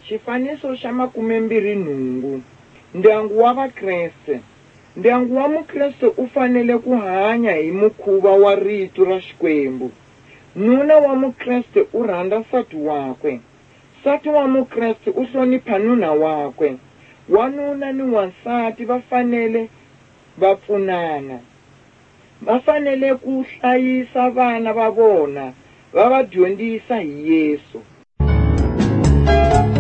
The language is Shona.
Xifaniso xa 28. Ndyangu wa Vakreste. Ndyangu wa Mukreste u fanele ku hanya hi mukhuva wa rito ra Xikwembu. Nuna wa Mukreste u rhandza nsati wakwe. Nsati wa Mukreste u hlonipha nuna wakwe. Wanuna ni wansati va fanele va pfunana. Va fanele ku hlayisa vana va vona, va va dyondzisa hi Yesu.